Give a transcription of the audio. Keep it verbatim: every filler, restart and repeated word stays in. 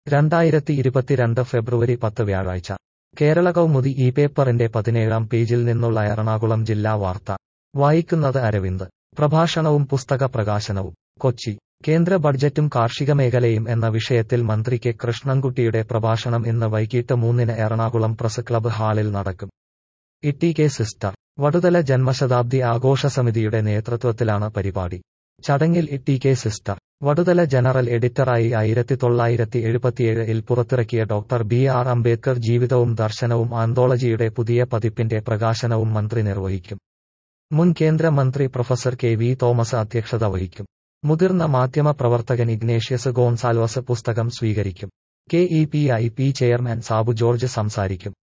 രണ്ടായിരത്തി ഇരുപത്തിരണ്ട് ഫെബ്രുവരി പത്ത് വ്യാഴാഴ്ച കേരള കൗമുദി ഈ പേപ്പറിന്റെ പതിനേഴാം പേജിൽ നിന്നുള്ള എറണാകുളം ജില്ലാ വാർത്ത വായിക്കുന്നത് അരവിന്ദ്. പ്രഭാഷണവും പുസ്തക പ്രകാശനവും. കൊച്ചി. കേന്ദ്ര ബഡ്ജറ്റും കാർഷിക മേഖലയും എന്ന വിഷയത്തിൽ മന്ത്രി കെ കൃഷ്ണൻകുട്ടിയുടെ പ്രഭാഷണം ഇന്ന് വൈകിട്ട് മൂന്നിന് എറണാകുളം പ്രസ് ക്ലബ്ബ് ഹാളിൽ നടക്കും. ഇ കെ സിസ്റ്റർ വടുതല ജന്മശതാബ്ദി ആഘോഷ സമിതിയുടെ നേതൃത്വത്തിലാണ് പരിപാടി. ചടങ്ങിൽ E K sister Vaduthala general എഡിറ്ററായി ആയിരത്തി തൊള്ളായിരത്തി എഴുപത്തിയേഴിൽ പുറത്തിറക്കിയ ഡോക്ടർ ബി ആർ അംബേദ്കർ ജീവിതവും ദർശനവും ആന്തോളജിയുടെ പുതിയ പതിപ്പിന്റെ പ്രകാശനവും മന്ത്രി നിർവഹിക്കും. മുൻ കേന്ദ്രമന്ത്രി പ്രൊഫസർ കെ വി തോമസ് അധ്യക്ഷത വഹിക്കും. മുതിർന്ന മാധ്യമ പ്രവർത്തകൻ ഇഗ്നേഷ്യസ് ഗോൺസാൽവസ് പുസ്തകം സ്വീകരിക്കും. K E P I P chairman Sabu George സംസാരിക്കും.